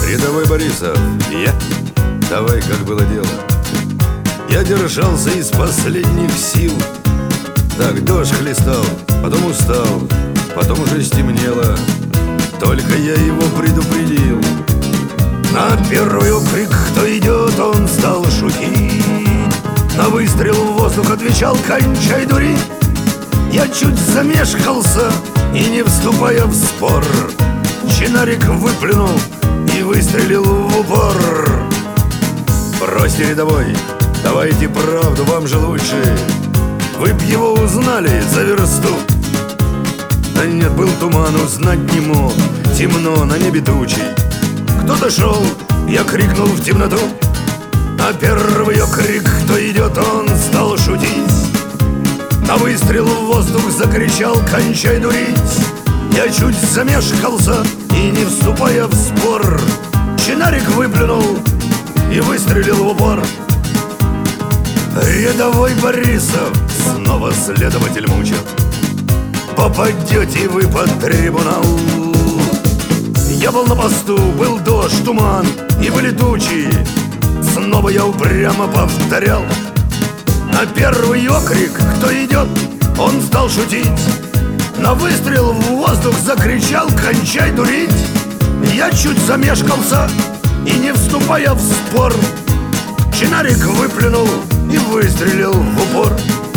Рядовой Борисов, Я? давай, как было дело. Я держался из последних сил. Так дождь хлестал, потом устал, потом уже стемнело. Только я его предупредил. На первый окрик, кто идет, он стал шутить. На выстрел в воздух отвечал: кончай дурить. Я чуть замешкался и, не вступая в спор, чинарик выплюнул и выстрелил в упор. Бросьте, рядовой, давайте правду, вам же лучше. Вы б его узнали за версту. Да нет, был туман, узнать не мог. Темно, на небе тучи. Кто-то шел, я крикнул в темноту. На первый окрик, кто идет, он стал шутить. На выстрел в воздух закричал: кончай дурить. Я чуть замешкался и, не вступая в спор, чинарик выплюнул и выстрелил в упор. Рядовой Борисов, снова следователь мучит: попадете вы под трибунал. Я был на посту, был дождь, туман и были тучи. Снова я упрямо повторял. На первый окрик, кто идет, он стал шутить. На выстрел в воздух закричал: кончай дурить. Я чуть замешкался и, не вступая в спор, чинарик выплюнул и выстрелил в упор.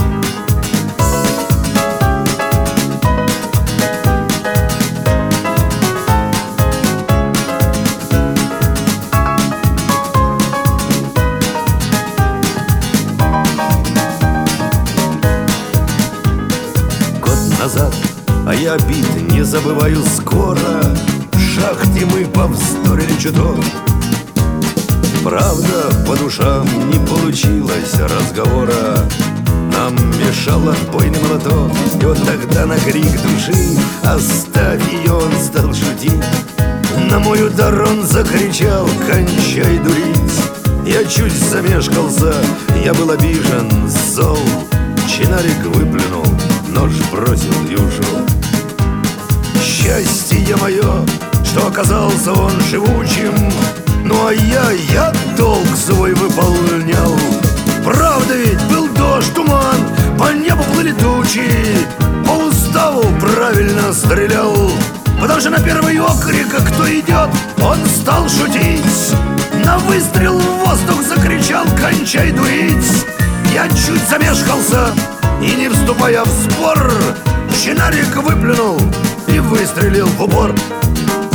Назад, а я обид не забываю скоро. В шахте мы повздорили чуток. Правда, по душам не получилось разговора. Нам мешал отбойный молоток. И вот тогда на крик души: оставь ее, он стал шутить. На мой удар он закричал: кончай дурить. Я чуть замешкался, я был обижен, зол. Чинарик выплюнул, нож бросил и ушел. Счастье мое, что оказался он живучим. Ну а я долг свой выполнял. Правда ведь, был дождь, туман, по небу плыли тучи. По уставу правильно стрелял. Потому что на первый окрик, кто идет, он стал шутить. На выстрел в воздух закричал: кончай дурить. Я чуть замешкался и, не вступая в спор, чинарик выплюнул и выстрелил в упор.